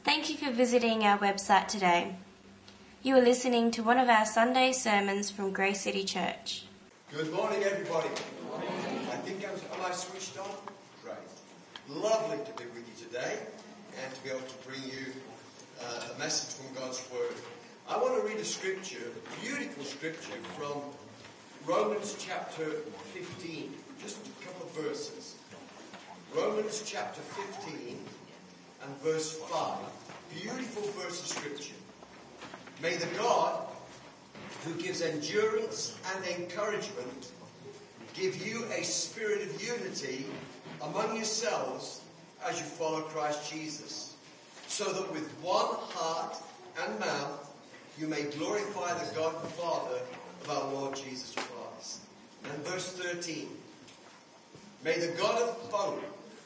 Thank you for visiting our website today. You are listening to one of our Sunday sermons from Grace City Church. Good morning, everybody. Good morning. I think am I switched on? Great. Lovely to be with you today and to be able to bring you a message from God's Word. I want to read a scripture, a beautiful scripture from Romans chapter 15. Just a couple of verses. Romans chapter 15 and verse 5. Beautiful verse of scripture. May the God who gives endurance and encouragement give you a spirit of unity among yourselves as you follow Christ Jesus, so that with one heart and mouth you may glorify the God and Father of our Lord Jesus Christ. And verse 13. May the God of hope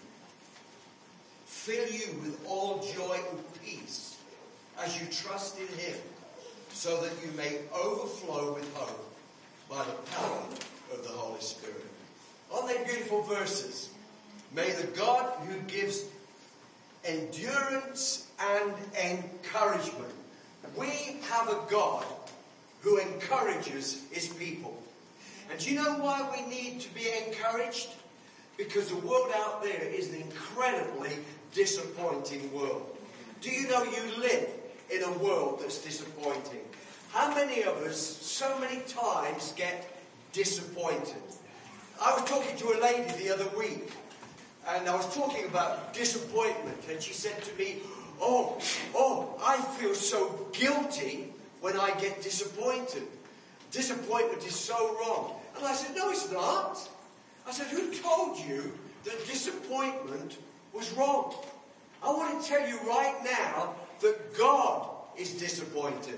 fill you with all joy and peace as you trust in Him, so that you may overflow with hope by the power of the Holy Spirit. Aren't they beautiful verses? May the God who gives endurance and encouragement. We have a God who encourages His people. And do you know why we need to be encouraged? Because the world out there is an incredibly disappointing world. Do you know you live in a world that's disappointing? How many of us so many times get disappointed? I was talking to a lady the other week, and I was talking about disappointment, and she said to me, Oh, I feel so guilty when I get disappointed. Disappointment is so wrong. And I said, no, it's not. I said, who told you that disappointment was wrong? I want to tell you right now that God is disappointed.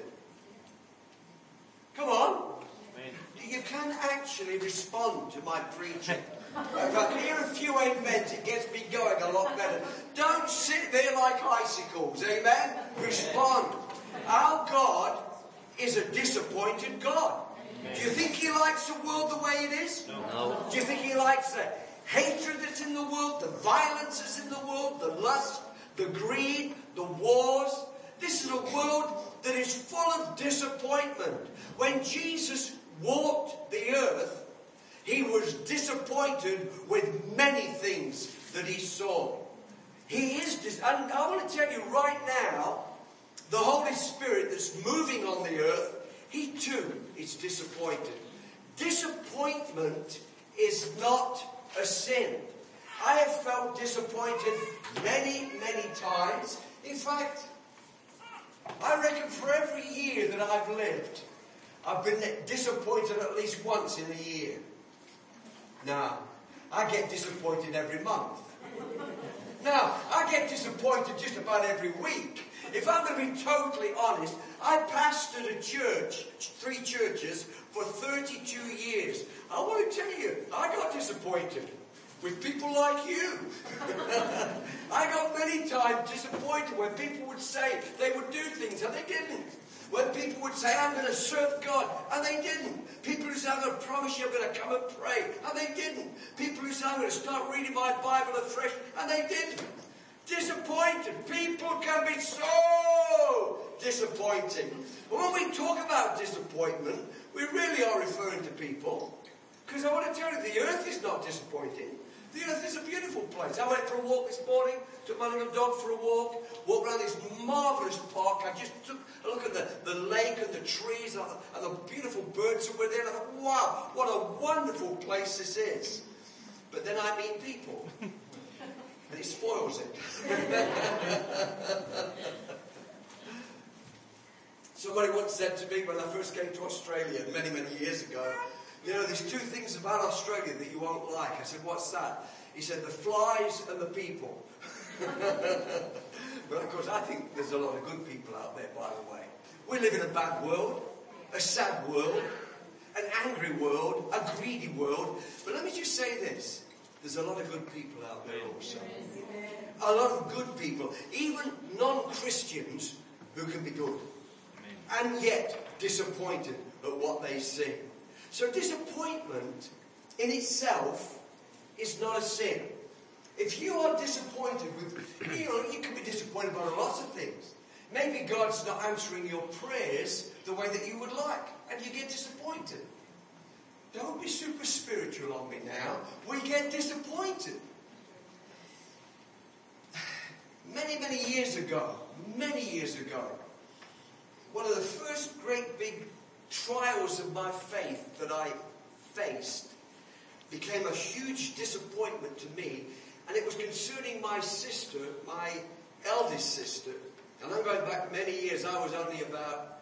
Come on. You can actually respond to my preaching. If I can hear a few amens, it gets me going a lot better. Don't sit there like icicles, amen? Respond. Our God is a disappointed God. Do you think He likes the world the way it is? No. Do you think He likes the hatred that's in the world, the violence that's in the world, the lust, the greed, the wars? This is a world that is full of disappointment. When Jesus walked the earth, He was disappointed with many things that He saw. And I want to tell you right now, the Holy Spirit that's moving on the earth, He too is disappointed. Disappointment is not a sin. I have felt disappointed many, many times. In fact, I reckon for every year that I've lived, I've been disappointed at least once in a year. Now, I get disappointed every month. Now, I get disappointed just about every week. If I'm going to be totally honest, I pastored a church, 3 churches, for 32 years. I want to tell you, I got disappointed with people like you. I got many times disappointed when people would say they would do things and they didn't. When people would say, I'm going to serve God, and they didn't. People who say, I'm going to promise you I'm going to come and pray, and they didn't. People who say, I'm going to start reading my Bible afresh, and they didn't. Disappointed. People can be so disappointing. But when we talk about disappointment, we really are referring to people. Because I want to tell you, the earth is not disappointing. The earth is a beautiful place. I went for a walk this morning, took my little dog for a walk, walked around this marvellous park. I just took a look at the lake and the trees and the beautiful birds that were there. And I thought, wow, what a wonderful place this is. But then I meet people. And it spoils it. Somebody once said to me when I first came to Australia many, many years ago, you know, there's 2 things about Australia that you won't like. I said, what's that? He said, the flies and the people. But of course, I think there's a lot of good people out there, by the way. We live in a bad world, a sad world, an angry world, a greedy world. But let me just say this. There's a lot of good people out there also. A lot of good people, even non-Christians who can be good. And yet disappointed at what they see. So disappointment in itself is not a sin. If you are disappointed with, you can be disappointed about lots of things. Maybe God's not answering your prayers the way that you would like, and you get disappointed. Don't be super spiritual on me now. We get disappointed. Many years ago, one of the first great big trials of my faith that I faced became a huge disappointment to me, and it was concerning my sister, my eldest sister. And I'm going back many years. I was only about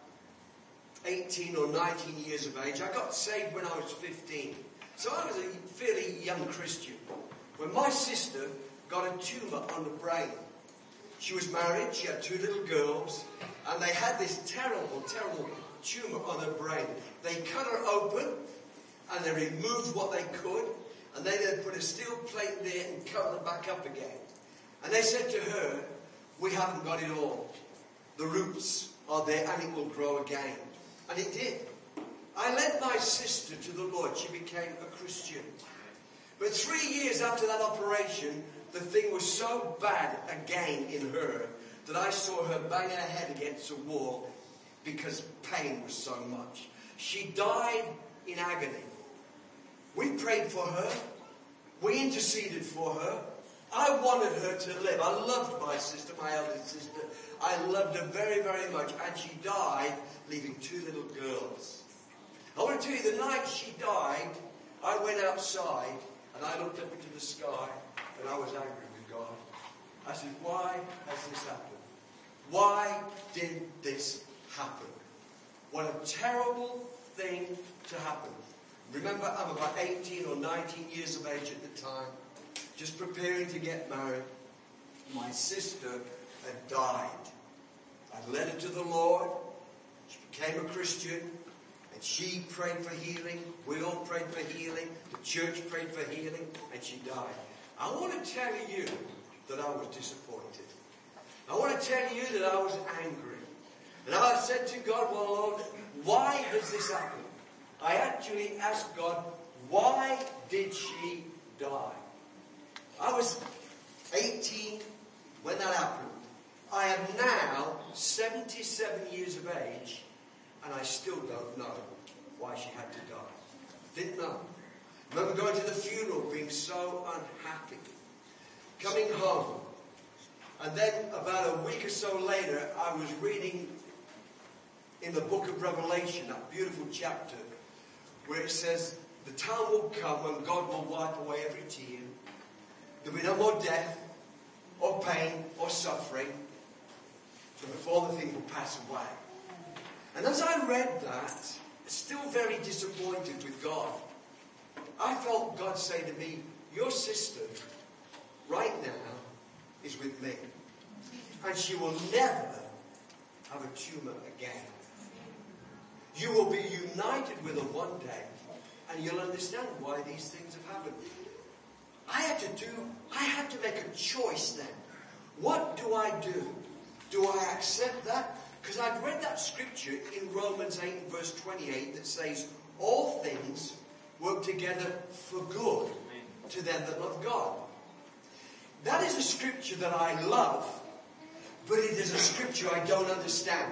18 or 19 years of age. I got saved when I was 15. So I was a fairly young Christian when my sister got a tumour on the brain. She was married, she had 2 little girls, and they had this terrible, terrible tumour on her brain. They cut her open, and they removed what they could, and they then put a steel plate there and covered it back up again. And they said to her, "We haven't got it all. The roots are there, and it will grow again." And it did. I led my sister to the Lord. She became a Christian. But 3 years after that operation, the thing was so bad again in her that I saw her bang her head against a wall because pain was so much. She died in agony. We prayed for her. We interceded for her. I wanted her to live. I loved my sister, my eldest sister. I loved her very, very much. And she died, leaving 2 little girls. I want to tell you, the night she died, I went outside and I looked up into the sky and I was angry with God. I said, "Why has this happened? Why did this happen? What a terrible thing to happen." Remember, I'm about 18 or 19 years of age at the time, just preparing to get married. My sister had died. I led her to the Lord. She became a Christian, and she prayed for healing. We all prayed for healing. The church prayed for healing, and she died. I want to tell you that I was disappointed. I want to tell you that I was angry. And I said to God, "Well, Lord, why has this happened?" I actually asked God, "Why did she die?" I was 18 when that happened. I am now 77 years of age, and I still don't know why she had to die. Didn't know. I remember going to the funeral, being so unhappy. Coming home. And then about a week or so later, I was reading in the book of Revelation, that beautiful chapter, where it says, the time will come when God will wipe away every tear. There will be no more death, or pain, or suffering. For the former thing will pass away. And as I read that, still very disappointed with God, I felt God say to me, "Your sister, right now, is with me. And she will never have a tumour again. You will be united with her one day, and you'll understand why these things have happened." I had to make a choice then. What do I do? Do I accept that? Because I've read that scripture in Romans 8 and verse 28 that says, "All things work together for good to them that love God." That is a scripture that I love, but it is a scripture I don't understand.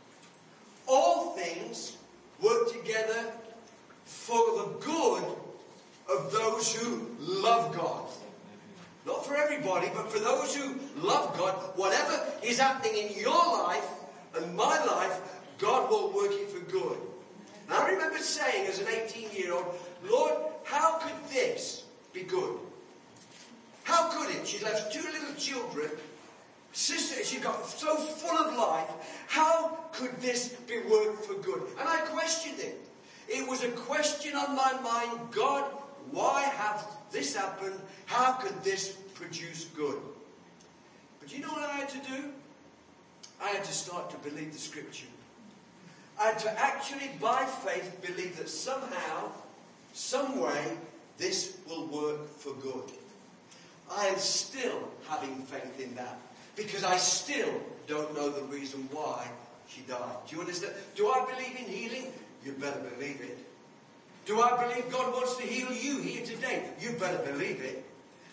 All things work together for the good of those who love God. Not for everybody, but for those who love God. Whatever is happening in your life and my life, God will work it for good. And I remember saying as an 18-year-old, "Lord, how could this be good? How could it?" She left 2 little children. Sister, she got so full of life. How could this be worked for good? And I questioned it. It was a question on my mind. God, why have this happened? How could this produce good? But you know what I had to do? I had to start to believe the scripture. I had to actually, by faith, believe that somehow, some way, this will work for good. I am still having faith in that, because I still don't know the reason why she died. Do you understand? Do I believe in healing? You better believe it. Do I believe God wants to heal you here today? You better believe it.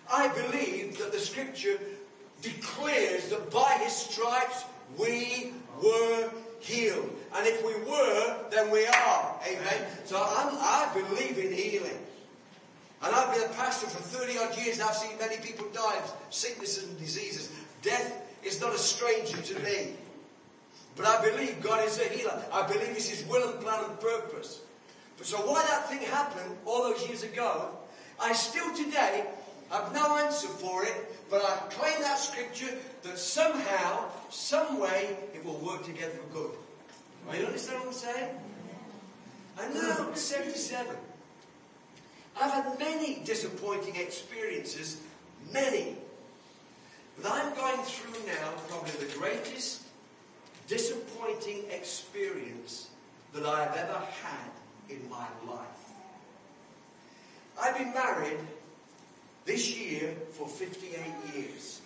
I believe that the scripture declares that by his stripes we were healed. And if we were, then we are. Amen. So I believe in healing. And I've been a pastor for 30 odd years and I've seen many people die of sicknesses and diseases. Death is not a stranger to me. But I believe God is a healer. I believe it's his will and plan and purpose. But so why that thing happened all those years ago, I still today have no answer for it, but I claim that scripture that somehow, some way, it will work together for good. You understand what I'm saying? And now I'm 77. I've had many disappointing experiences, many. But I'm going through now probably the greatest disappointing experience that I have ever had in my life. I've been married this year for 58 years.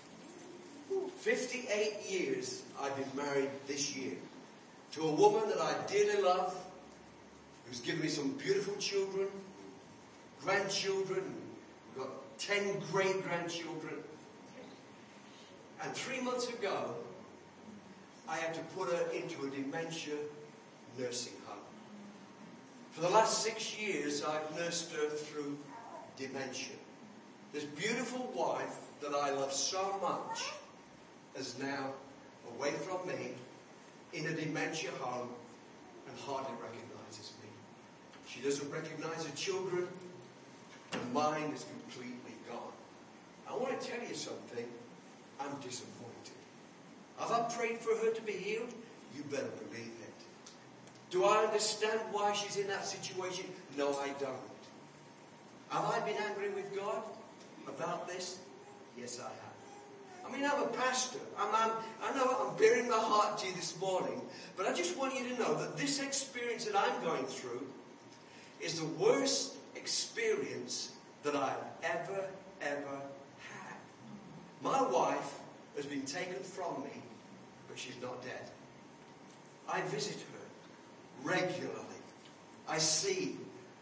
58 years I've been married this year to a woman that I dearly love, who's given me some beautiful children, grandchildren. We've got 10 great-grandchildren. And 3 months ago, I had to put her into a dementia nursing home. For the last 6 years, I've nursed her through dementia. This beautiful wife that I love so much is now away from me in a dementia home and hardly recognizes me. She doesn't recognize her children. Her mind is completely gone. I want to tell you something. I'm disappointed. Have I prayed for her to be healed? You better believe it. Do I understand why she's in that situation? No, I don't. Have I been angry with God about this? Yes, I have. I mean, I'm a pastor. I know I'm bearing my heart to you this morning, but I just want you to know that this experience that I'm going through is the worst experience that I've ever had. My wife has been taken from me, but she's not dead. I visit her regularly. I see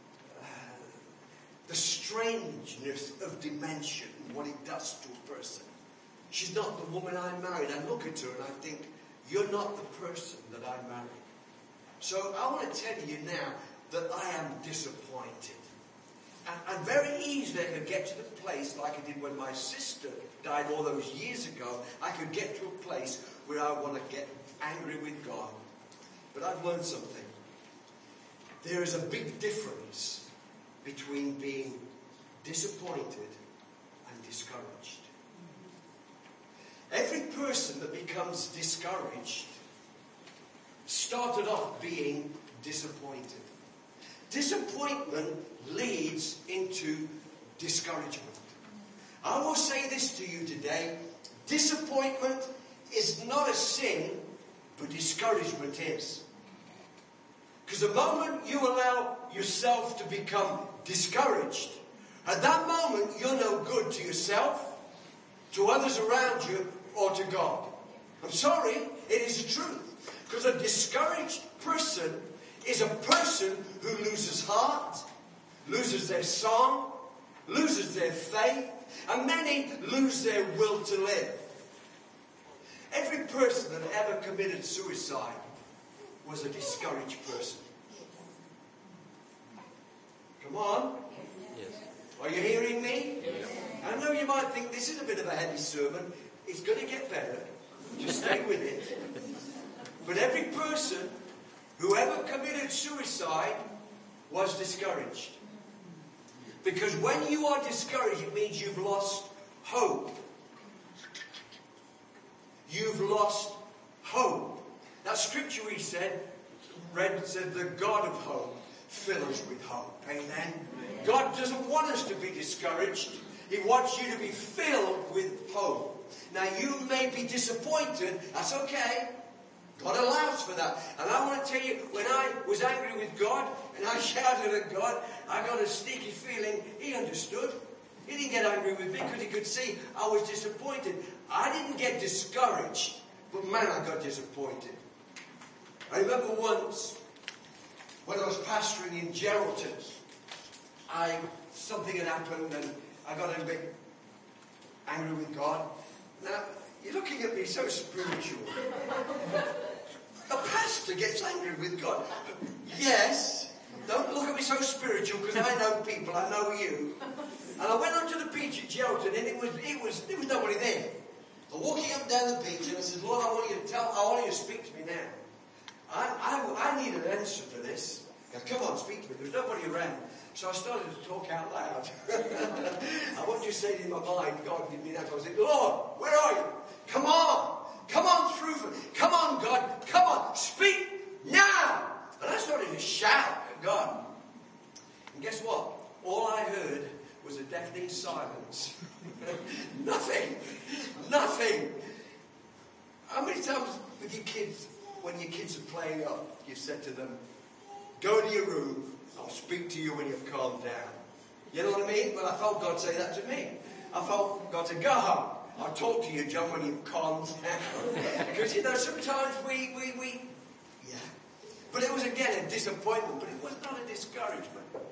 the strangeness of dementia and what it does to a person. She's not the woman I married. I look at her and I think, you're not the person that I married. So I want to tell you now that I am disappointed. And very easily I could get to the place like I did when my sister died all those years ago. I could get to a place where I want to get angry with God. But I've learned something. There is a big difference between being disappointed and discouraged. Every person that becomes discouraged started off being disappointed. Disappointment leads into discouragement. I will say this to you today. Disappointment is not a sin, but discouragement is. Because the moment you allow yourself to become discouraged, at that moment you're no good to yourself, to others around you, or to God. I'm sorry, it is the truth. Because a discouraged person is a person who loses heart, loses their song, loses their faith, and many lose their will to live. Every person that ever committed suicide was a discouraged person. Come on. Yes. Are you hearing me? Yes. I know you might think this is a bit of a heavy sermon. It's going to get better. Just stay with it. But every person who ever committed suicide was discouraged. Because when you are discouraged, it means you've lost hope. You've lost hope. That scripture we read said, the God of hope fill us with hope. Amen? God doesn't want us to be discouraged. He wants you to be filled with hope. Now you may be disappointed. That's okay. God allows for that. And I want to tell you, when I was angry with God and I shouted at God, I got a sneaky feeling He understood. He didn't get angry with me because He could see I was disappointed. I didn't get discouraged, but man, I got disappointed. I remember once when I was pastoring in Geraldton, something had happened and I got in a bit angry with God. Now, you're looking at me so spiritual. A pastor gets angry with God. Yes. Don't look at me so spiritual, because I know people, I know you. And I went onto the beach at Gelton, and there was nobody there. I'm walking up down the beach, and I said, Lord, I want you to speak to me now. I need an answer for this. Now, come on, speak to me. There's nobody around. So I started to talk out loud. I wasn't just saying in my mind, God, give me that. I was like, Lord, where are you? Come on. Come on through for me. Come on, God. Come on. Speak now. And I started to shout at God. And guess what? All I heard was a deafening silence. Nothing. Nothing. How many times with your kids, when your kids are playing up, you've said to them, go to your room, I'll speak to you when you've calmed down. You know what I mean? Well, I felt God say that to me. I felt God say, go home. I'll talk to you, John, when you've calmed down. Because, sometimes we yeah. But it was, again, a disappointment, but it was not a discouragement.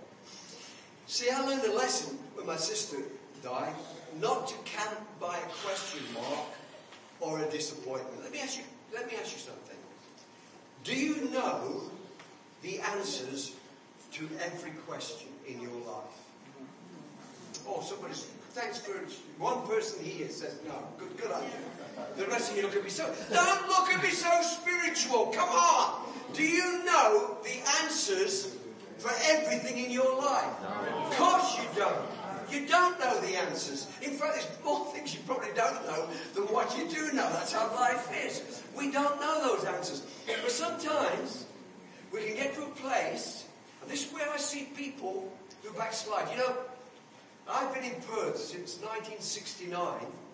See, I learned a lesson when my sister died, not to camp by a question mark or a disappointment. Let me ask you something. Do you know the answers to every question in your life? Oh, somebody's... Thanks for one person here says no. Good on you. The rest of you look at me so... Don't look at me so spiritual. Come on. Do you know the answers for everything in your life? Of course you don't. You don't know the answers. In fact, there's more things you probably don't know than what you do know. That's how life is. We don't know those answers. But sometimes we can get to a place, and this is where I see people who backslide. I've been in Perth since 1969,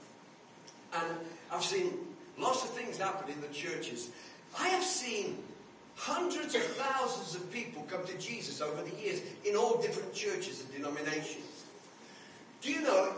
and I've seen lots of things happen in the churches. I have seen hundreds of thousands of people come to Jesus over the years in all different churches and denominations. Do you know,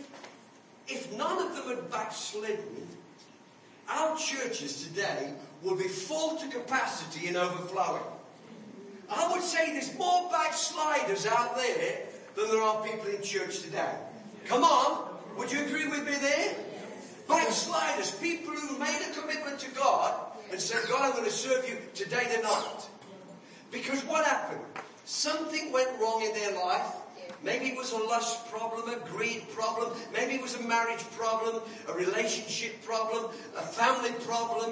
if none of them had backslidden, our churches today would be full to capacity and overflowing. I would say there's more backsliders out there than there are people in church today. Come on, would you agree with me there? Backsliders, people who made a commitment to God and said, God, I'm going to serve you. Today they're not. Because what happened? Something went wrong in their life. Maybe it was a lust problem, a greed problem. Maybe it was a marriage problem, a relationship problem, a family problem,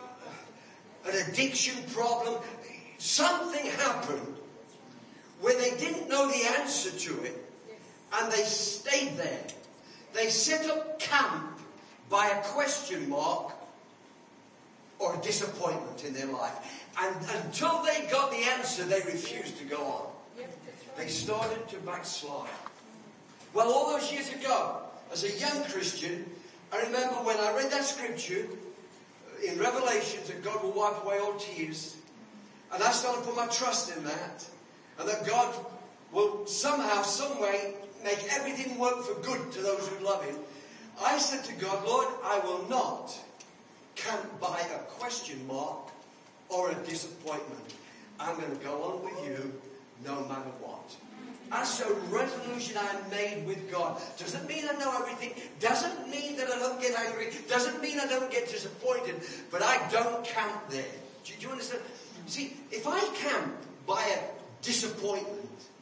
an addiction problem. Something happened where they didn't know the answer to it, and they stayed there. They set up camp by a question mark or a disappointment in their life. And until they got the answer, they refused to go on. They started to backslide. Well, all those years ago, as a young Christian, I remember when I read that scripture in Revelations that God will wipe away all tears. And I started to put my trust in that. And that God will somehow, some way, make everything work for good to those who love Him. I said to God, Lord, I will not camp by a question mark or a disappointment. I'm going to go on with you no matter what. That's a resolution I made with God. Doesn't mean I know everything. Doesn't mean that I don't get angry. Doesn't mean I don't get disappointed. But I don't camp there. Do you understand? See, if I camp by a disappointment,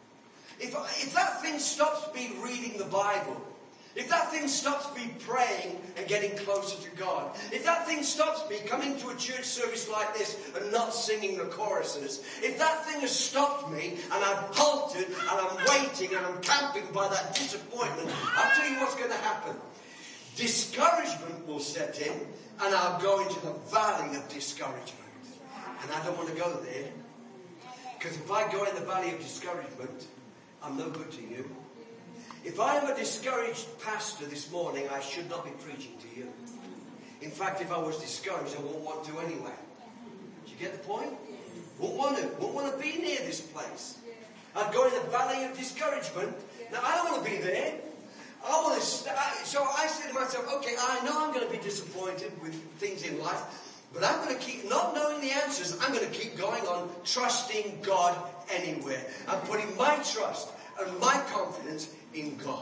if that thing stops me reading the Bible, if that thing stops me praying and getting closer to God, if that thing stops me coming to a church service like this and not singing the choruses, if that thing has stopped me and I've halted and I'm waiting and I'm camping by that disappointment, I'll tell you what's going to happen. Discouragement will set in, and I'll go into the valley of discouragement. And I don't want to go there. Because if I go in the valley of discouragement, I'm no good to you. If I am a discouraged pastor this morning, I should not be preaching to you. In fact, if I was discouraged, I wouldn't want to anyway. Do you get the point? Wouldn't want to be near this place. I'd go in the valley of discouragement. Now, I don't want to be there. I want to so I said to myself, okay, I know I'm going to be disappointed with things in life, but I'm going to keep, not knowing the answers, I'm going to keep going on trusting God anywhere. I'm putting my trust and my confidence in God.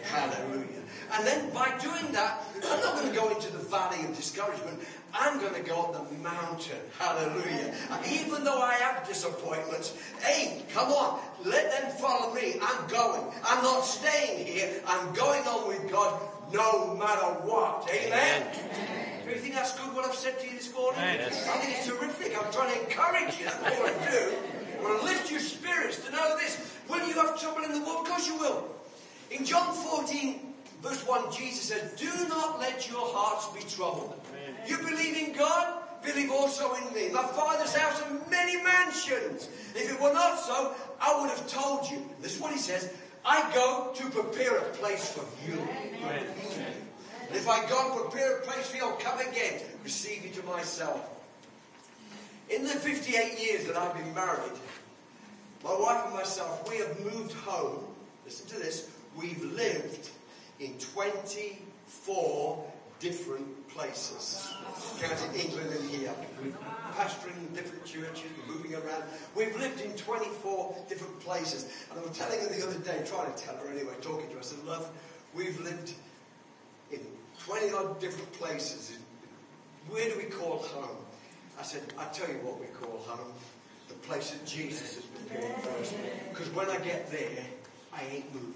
Hallelujah. And then by doing that, I'm not going to go into the valley of discouragement. I'm going to go up the mountain. Hallelujah. And even though I have disappointments, hey, come on, let them follow me. I'm going. I'm not staying here. I'm going on with God no matter what. Amen? Do you think that's good what I've said to you this morning? Yes. I think it's terrific. I'm trying to encourage you. That's what I do. I want to lift your spirits to know this. Will you have trouble in the world? Of course you will. In John 14, verse 1, Jesus said, do not let your hearts be troubled. Amen. You believe in God, believe also in me. My Father's house are many mansions. If it were not so, I would have told you. This is what he says. I go to prepare a place for you. Amen. And if I go and prepare a place for you, I'll come again, receive you to myself. In the 58 years that I've been married, my wife and myself, we have moved home. Listen to this. We've lived in 24 different places. Counting England and here. We're pastoring different churches, we're moving around. We've lived in 24 different places. And I was telling her the other day, trying to tell her anyway, talking to her, I said, love, we've lived in 20 odd different places. Where do we call home? I said, I tell you what we call home. The place that Jesus has prepared for us. Because when I get there, I ain't moving.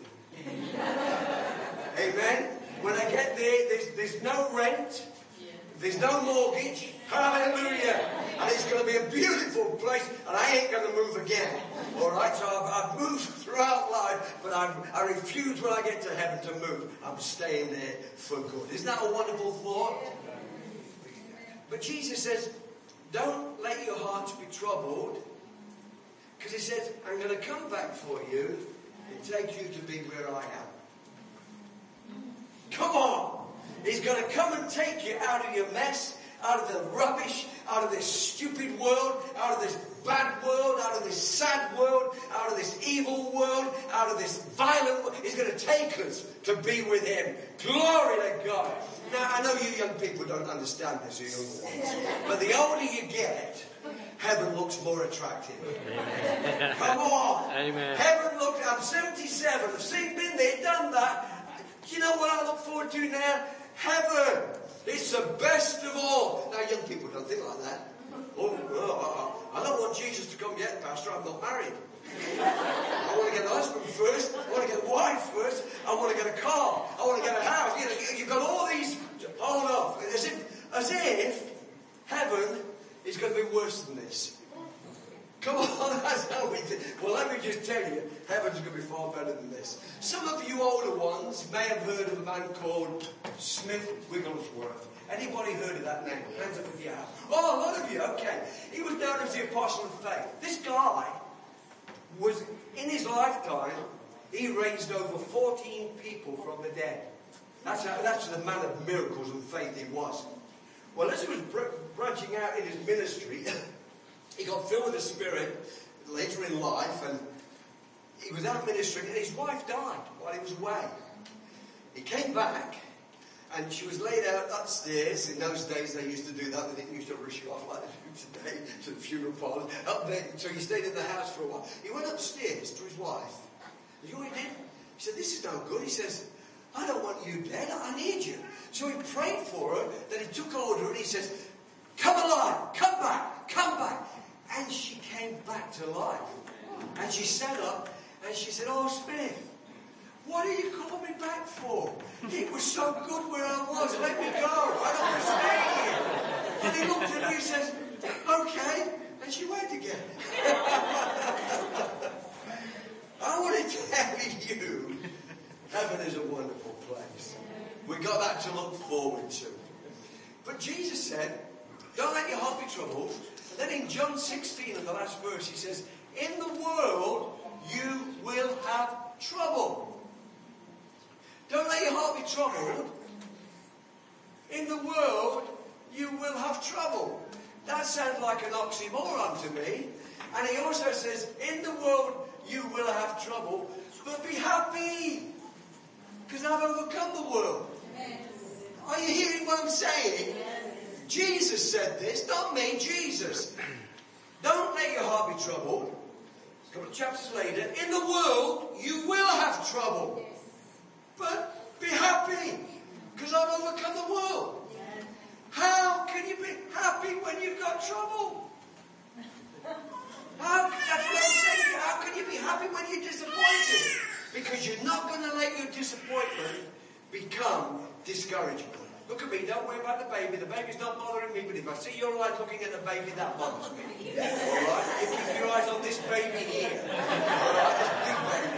Amen? When I get there, there's no rent. There's no mortgage. Hallelujah. And it's going to be a beautiful place. And I ain't going to move again. Alright, so I've moved throughout life. But I refuse when I get to heaven to move. I'm staying there for good. Isn't that a wonderful thought? But Jesus says, don't let your hearts be troubled. Because he says, I'm going to come back for you and take you to be where I am. Come on. He's going to come and take you out of your mess, out of the rubbish, out of this stupid world, out of this bad world, out of this sad world, out of this evil world, out of this violent world. He's going to take us to be with him. Glory to God. Now, I know you young people don't understand this, you young ones. But the older you get, heaven looks more attractive. Amen. Come on. Amen. Heaven looks, I'm 77. I've been there, done that. Do you know what I look forward to now? Heaven. It's the best of all. Now, young people don't think like that. I don't want Jesus to come yet, Pastor. I'm not married. I want to get a husband first. I want to get a wife first. I want to get a car. I want to get a house. You've got all these. Hold off. As if heaven is going to be worse than this. Come on, that's how we do. Well, let me just tell you, heaven's going to be far better than this. Some of you older ones may have heard of a man called Smith Wigglesworth. Anybody heard of that name? Hands up if you have. Oh, a lot of you, okay. He was known as the Apostle of Faith. This guy was, in his lifetime, he raised over 14 people from the dead. That's the man of miracles and faith he was. Well, as he was branching out in his ministry, he got filled with the Spirit later in life, and he was out ministering, and his wife died while he was away. He came back, and she was laid out upstairs. In those days, they used to do that. They didn't used to rush you off like they do today to the funeral parlour. Up there, so he stayed in the house for a while. He went upstairs to his wife. You know what he did? He said, this is no good. He says, I don't want you dead. I need you. So he prayed for her. Then he took hold of her and he says, come alive. Come back. Come back. And she came back to life. And she sat up and she said, oh, Smith, what did you call me back for? It was so good where I was. Let me go. I don't want to stay here. And he looked at her and he says, okay. And she went again. I want to tell you, heaven is a wonderful place. We've got that to look forward to. But Jesus said, don't let your heart be troubled. And then in John 16, in the last verse, he says, in the world you will have trouble. Don't let your heart be troubled. In the world you will have trouble. That sounds like an oxymoron to me. And he also says, in the world you will have trouble, but be happy, because I've overcome the world. Are you hearing what I'm saying? Jesus said this, not me, Jesus. Don't let your heart be troubled. A couple of chapters later, in the world you will have trouble. But be happy, because I've overcome the world. How can you be happy when you've got trouble? That's what I'm saying. How can you be happy when you're disappointed? Because you're not going to let your disappointment become discouragement. Look at me, don't worry about the baby. The baby's not bothering me, but if I see your eyes looking at the baby, that bothers me. Alright? You keep your eyes on this baby here. Alright? This big baby.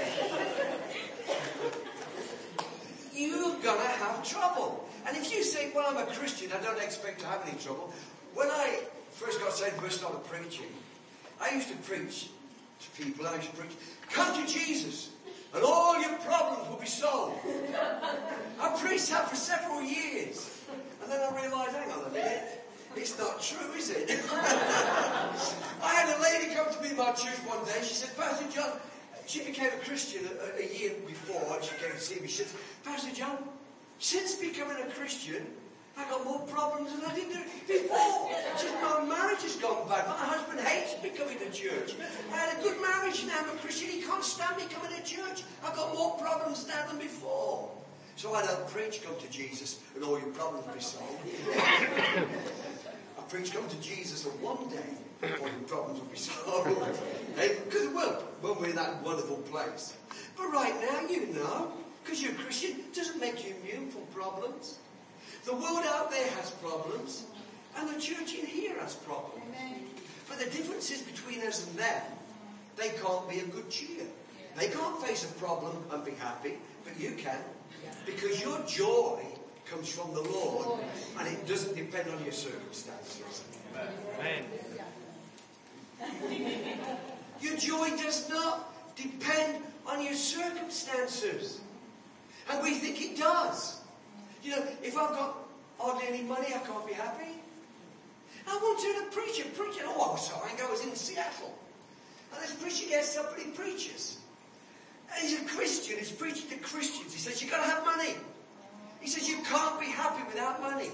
You're going to have trouble. And if you say, well, I'm a Christian, I don't expect to have any trouble. When I first got saved, first started preaching, I used to preach to people, I used to preach, come to Jesus, and all your problems will be solved. I preached that for several years. And then I realised, hang on a minute, it's not true, is it? I had a lady come to me in my church one day. She said, Pastor John, she became a Christian a year before, and she came to see me. She said, Pastor John, since becoming a Christian, I got more problems than I did before. Just my marriage has gone bad. My husband hates me coming to church. I had a good marriage, now I'm a Christian. He can't stand me coming to church. I've got more problems now than before. So I don't preach, come to Jesus, and all your problems will be solved. I preach, come to Jesus, and one day, all your problems will be solved. Because it will, when we're in that wonderful place. But right now, you know, because you're a Christian, it doesn't make you immune from problems. The world out there has problems, and the church in here has problems. But the difference is between us and them, they can't be of good cheer. They can't face a problem and be happy, but you can. Because your joy comes from the Lord, and it doesn't depend on your circumstances. Amen. Your joy does not depend on your circumstances. And we think it does. You know, if I've got hardly any money, I can't be happy. I once heard a preacher preaching. Oh, I'm sorry, I was in Seattle. And this preacher gets up and he preaches. And he's a Christian, he's preaching to Christians. He says, you've got to have money. He says, you can't be happy without money.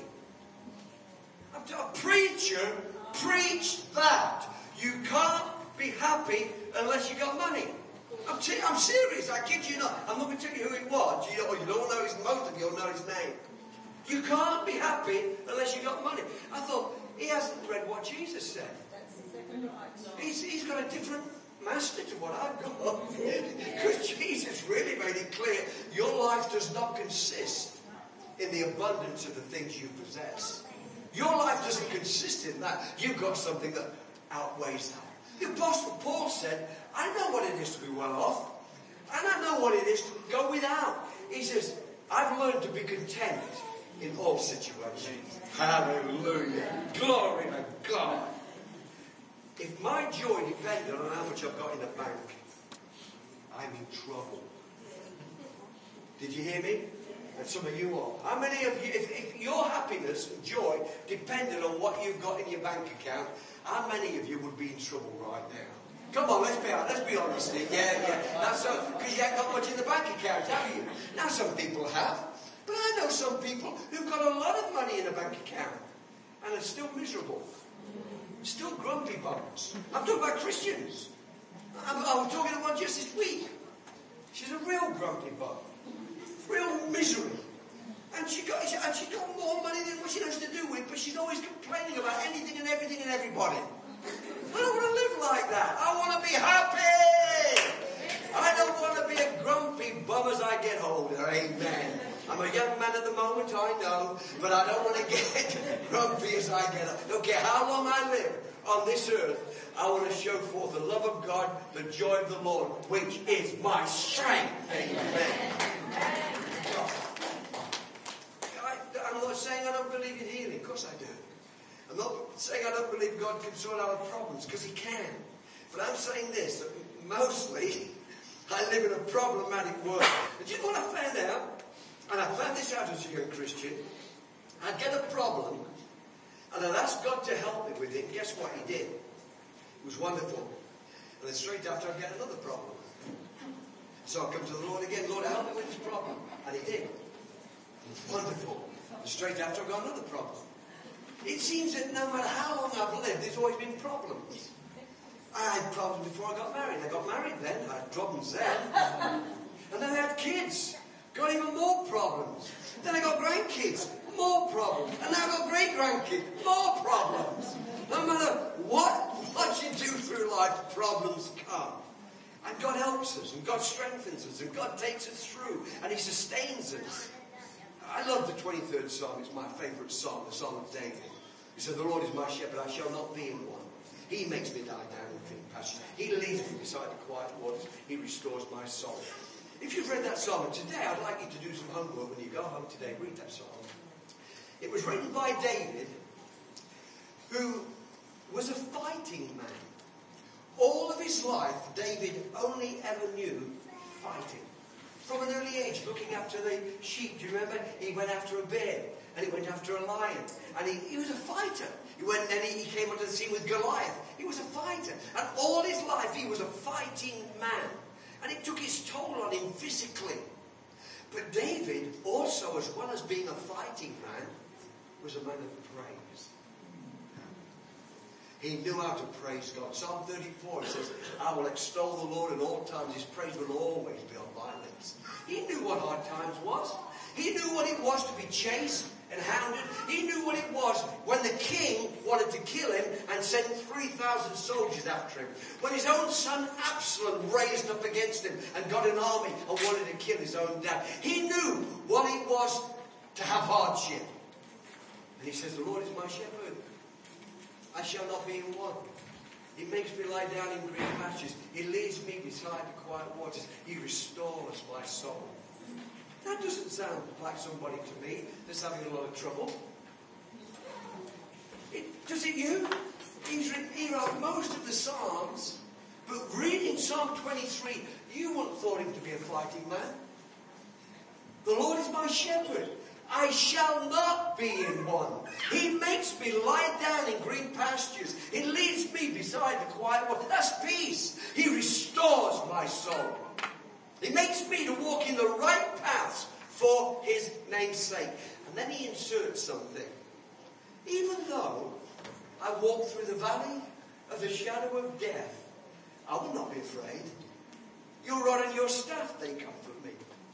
A preacher preached that. You can't be happy unless you got money. I'm serious, I kid you not. I'm not going to tell you who it was. You don't know his motive, you'll know his name. You can't be happy unless you got money. I thought, he hasn't read what Jesus said. He's got a different master to what I've got. Because Jesus really made it clear, your life does not consist in the abundance of the things you possess. Your life doesn't consist in that. You've got something that outweighs that. The Apostle Paul said, I know what it is to be well off. And I know what it is to go without. He says, I've learned to be content in all situations. Hallelujah. Glory to God. If my joy depended on how much I've got in the bank, I'm in trouble. Did you hear me? And some of you are. How many of you, if your happiness and joy depended on what you've got in your bank account, how many of you would be in trouble right now? Come on, let's be honest here. Yeah. That's so, because you haven't got much in the bank account, have you? Now some people have. But I know some people who've got a lot of money in a bank account and are still miserable. Still grumpy bums. I'm talking about Christians. I was talking to one just this week. She's a real grumpy bum. Real misery. And she got more money than what she knows to do with, but she's always complaining about anything and everything and everybody. I don't want to live like that. I want to be happy. I don't want to be a grumpy bum as I get older. Amen. I'm a young man at the moment, I know, but I don't want to get grumpy as I get older. Don't care how long I live on this earth, I want to show forth the love of God, the joy of the Lord, which is my strength. Amen. I'm not saying I don't believe in healing. Of course I do. I'm not saying I don't believe God can sort out our problems, because he can. But I'm saying this, that mostly I live in a problematic world. And do you know what I found out? And I found this out as a young Christian. I'd get a problem, and I'd ask God to help me with it. And guess what he did? It was wonderful. And then straight after, I'd get another problem. So I'd come to the Lord again. Lord, help me with this problem. And he did. It was wonderful. And straight after, I got another problem. It seems that no matter how long I've lived, there's always been problems. I had problems before I got married. I got married then. I had problems then. And then I had kids. got even more problems. Then I got grandkids, more problems. And now I got great-grandkids, more problems. No matter what you do through life, problems come. And God helps us, and God strengthens us, and God takes us through, and He sustains us. I love the 23rd Psalm. It's my favourite psalm, the Psalm of David. He said, the Lord is my shepherd, I shall not be in want. He makes me lie down in green pastures. He leads me beside the quiet waters. He restores my soul. If you've read that psalm, and today I'd like you to do some homework when you go home today. Read that psalm. It was written by David, who was a fighting man. All of his life, David only ever knew fighting. From an early age, looking after the sheep. Do you remember? He went after a bear, and he went after a lion. And he was a fighter. He came onto the scene with Goliath. He was a fighter. And all his life, he was a fighting man. And it took its toll on him physically. But David, also, as well as being a fighting man, was a man of praise. He knew how to praise God. Psalm 34 says, I will extol the Lord at all times. His praise will always be on my lips. He knew what hard times was. He knew what it was to be chased and hounded. He knew what it was when the king wanted to kill him and sent 3,000 soldiers after him. When his own son Absalom raised up against him and got an army and wanted to kill his own dad. He knew what it was to have hardship. And he says, the Lord is my shepherd. I shall not be in want. He makes me lie down in green pastures. He leads me beside the quiet waters. He restores my soul. That doesn't sound like somebody to me that's having a lot of trouble. Does it you? He wrote most of the Psalms, but reading Psalm 23, you wouldn't have thought him to be a fighting man. The Lord is my shepherd. I shall not be in want. He makes me lie down in green pastures. He leads me beside the quiet water. That's peace. He restores my soul. He makes me to walk in the right paths for His name's sake. And then he inserts something. Even though I walk through the valley of the shadow of death, I will not be afraid. Your rod and your staff, they comfort me.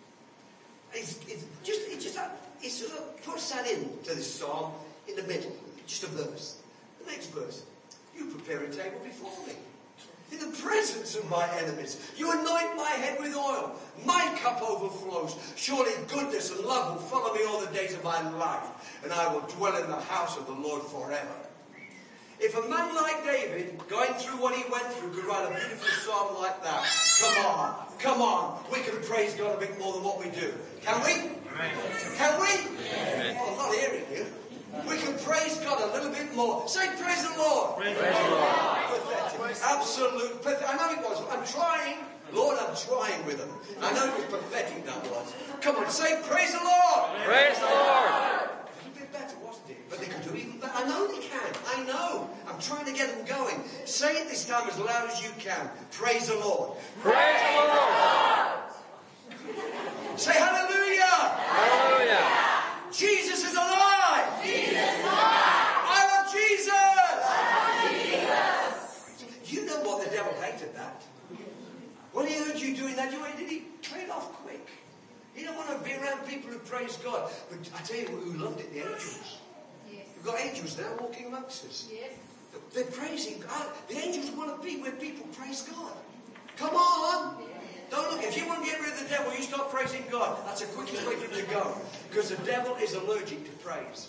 It sort of puts that into this psalm in the middle, just a verse. The next verse, you prepare a table before me in the presence of my enemies. You anoint my head with oil. My cup overflows. Surely goodness and love will follow me all the days of my life, and I will dwell in the house of the Lord forever. If a man like David, going through what he went through, could write a beautiful psalm like that, come on, we can praise God a bit more than what we do. Can we? Can we? Well, I'm not hearing you. We can praise God a little bit more. Say, praise the Lord. Praise the Lord. Pathetic. Absolute pathetic. I know it was. I'm trying. Lord, I'm trying with them. I know it was pathetic, that was. Come on, say, praise the Lord. Praise the Lord. A little bit better, wasn't it? But they can do even better. I know they can. I know. I'm trying to get them going. Say it this time as loud as you can. Praise the Lord. Praise the Lord. Say hallelujah. Hallelujah. Jesus is alive. Jesus is alive. I love Jesus. I love Jesus. You know what, the devil hated that. When he heard you doing that, did he clear it off quick? He didn't want to be around people who praise God. But I tell you who loved it, the angels. Yes. We've got angels now walking amongst us. Yes. They're praising God. The angels want to be where people praise God. Come on. Don't look, if you want to get rid of the devil, you start praising God. That's the quickest way for him to go. Because the devil is allergic to praise.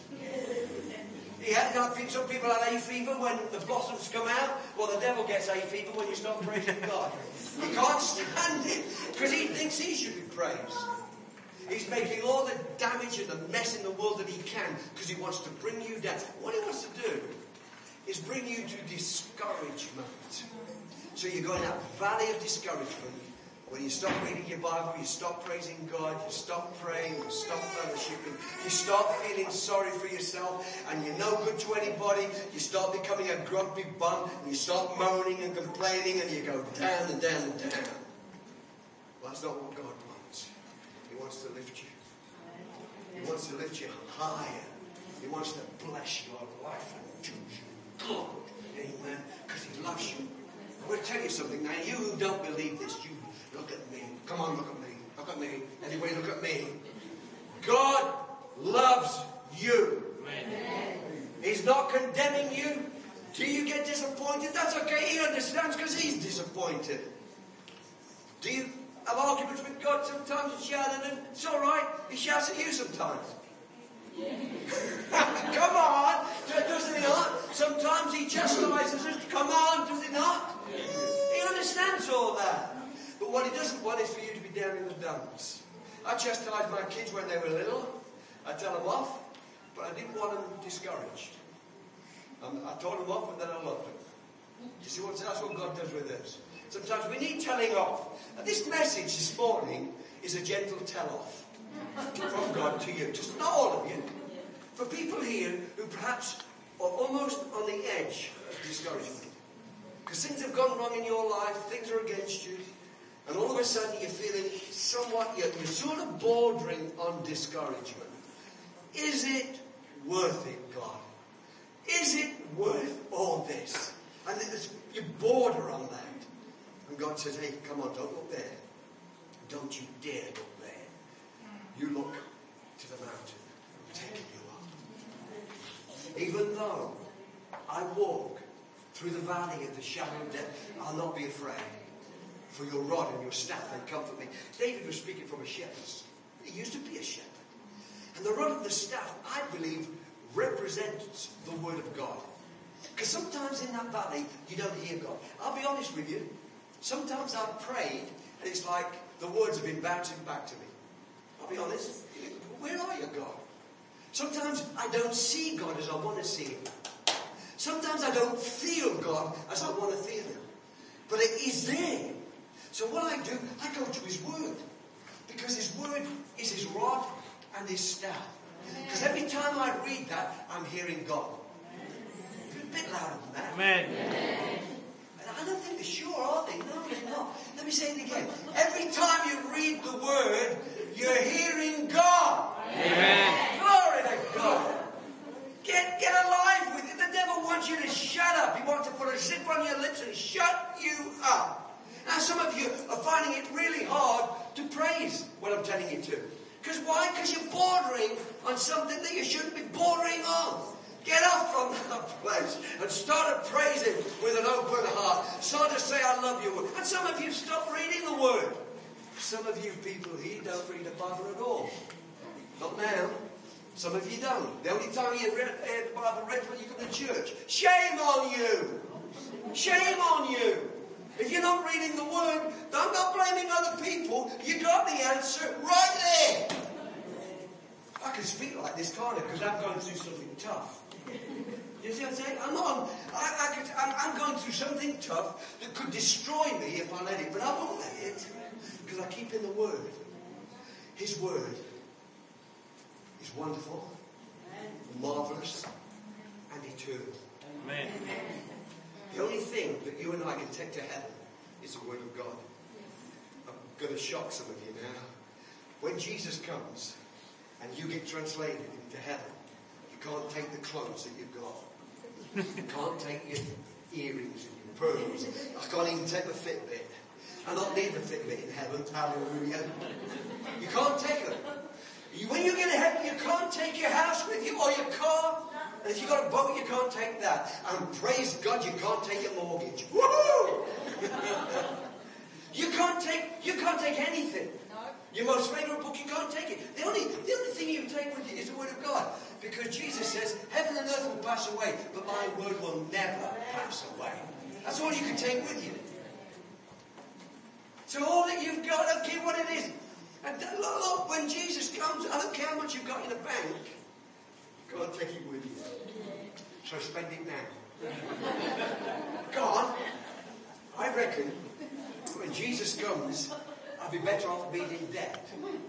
Some people have hay fever when the blossoms come out. Well, the devil gets hay fever when you start praising God. He can't stand it because he thinks he should be praised. He's making all the damage and the mess in the world that he can because he wants to bring you down. What he wants to do is bring you to discouragement. So you go in that valley of discouragement. When you stop reading your Bible, you stop praising God, you stop praying, you stop fellowshipping, you start feeling sorry for yourself, and you're no good to anybody, you start becoming a grumpy bum, and you start moaning and complaining, and you go down and down and down. Well, that's not what God wants. He wants to lift you. He wants to lift you higher. He wants to bless your life and choose you. God, amen, because He loves you. I want to tell you something now. You who don't believe this, you look at me. Come on, look at me. I've at me. Anyway, look at me. God loves you. Amen. He's not condemning you. Do you get disappointed? That's okay. He understands because he's disappointed. Do you have arguments with God sometimes and shout at him? It's all right. He shouts at you sometimes. Come on. Doesn't he not? Sometimes he chastises us. Come on. Does he not? He understands all that. But what he doesn't want is for you to be down in the dumps. I chastised my kids when they were little. I tell them off. But I didn't want them discouraged. I told them off, but then I loved them. You see that's what God does with us. Sometimes we need telling off. And this message this morning is a gentle tell-off from God to you. Just not all of you. For people here who perhaps are almost on the edge of discouragement. Because things have gone wrong in your life, things are against you, and all of a sudden you're feeling somewhat, you're sort of bordering on discouragement. Is it worth it, God? Is it worth all this? And you border on that. And God says, hey, come on, don't look there. Don't you dare look there. You look to the mountain. I'm taking you up. Even though I walk through the valley of the shadow of death, I'll not be afraid. For your rod and your staff, they comfort me. David was speaking from a shepherd. He used to be a shepherd. And the rod and the staff, I believe, represents the word of God. Because sometimes in that valley, you don't hear God. I'll be honest with you. Sometimes I've prayed, and it's like the words have been bouncing back to me. I'll be honest. Where are you, God? Sometimes I don't see God as I want to see him. Sometimes I don't feel God as I want to feel him. But it is there. So what I do, I go to his word. Because his word is his rod and his staff. Because every time I read that, I'm hearing God. It's a bit louder than that. Amen. And I don't think they're sure, are they? No, they're not. Let me say it again. Every time you read the word, you're hearing God. Amen. Glory to God. Get alive with it. The devil wants you to shut up. He wants to put a zip on your lips and shut you up. Now some of you are finding it really hard to praise what I'm telling you to. Because why? Because you're bordering on something that you shouldn't be bordering on. Get up from that place and start to praise him with an open heart. Start to say, I love you. And some of you stop reading the word. Some of you people here don't read the Bible at all. Not now. Some of you don't. The only time you read the Bible read when you go to church. Shame on you. Shame on you. If you're not reading the word, don't go blaming other people. You got the answer right there. I can speak like this, can't I? Because I'm going through something tough. You see what I'm saying? I'm going through something tough that could destroy me if I let it. But I won't let it. Because I keep in the word. His word is wonderful, marvelous, and eternal. Amen. The only thing that you and I can take to heaven is the word of God. I'm going to shock some of you now. When Jesus comes and you get translated into heaven, you can't take the clothes that you've got. You can't take your earrings and your pearls. I can't even take the Fitbit. I don't need the Fitbit in heaven. Hallelujah. You can't take them. When you get to heaven, you can't take your house with you or your car. And if you've got a boat, you can't take that. And praise God, you can't take your mortgage. Woohoo! You can't take anything. Your most favourite book, you can't take it. The only thing you can take with you is the word of God. Because Jesus says, heaven and earth will pass away, but my word will never pass away. That's all you can take with you. So all that you've got, I don't care what it is. And look, when Jesus comes, I don't care how much you've got in the bank. Go and take it with you. So spend it now. Go on. I reckon when Jesus comes, I'll be better off being in debt.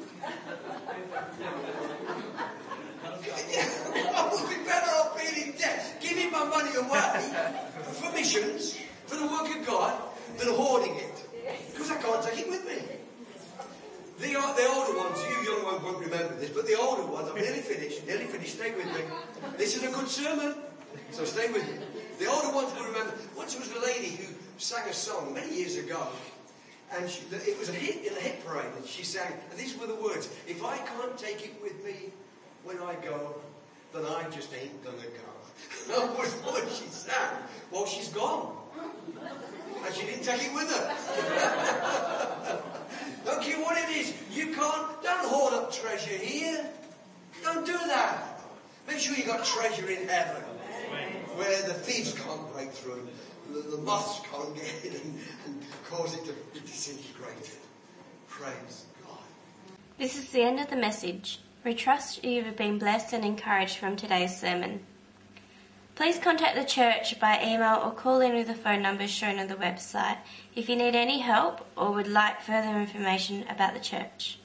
I will be better off being in debt. Giving my money away for missions, for the work of God, than hoarding it. Because I can't take it with me. The older ones, you young ones won't remember this, but the older ones, I'm nearly finished, stay with me. This is a good sermon, so stay with me. The older ones will remember, once there was a lady who sang a song many years ago, And it was a hit in the hit parade that she sang. And these were the words: "If I can't take it with me when I go, then I just ain't gonna go." That was what she sang. Well, she's gone. And she didn't take it with her. Don't care what it is. Don't hoard up treasure here. Don't do that. Make sure you got treasure in heaven, where the thieves can't break through, the moths can't get in and cause it to be disintegrated. Praise God. This is the end of the message. We trust you have been blessed and encouraged from today's sermon. Please contact the church by email or call in with the phone numbers shown on the website if you need any help or would like further information about the church.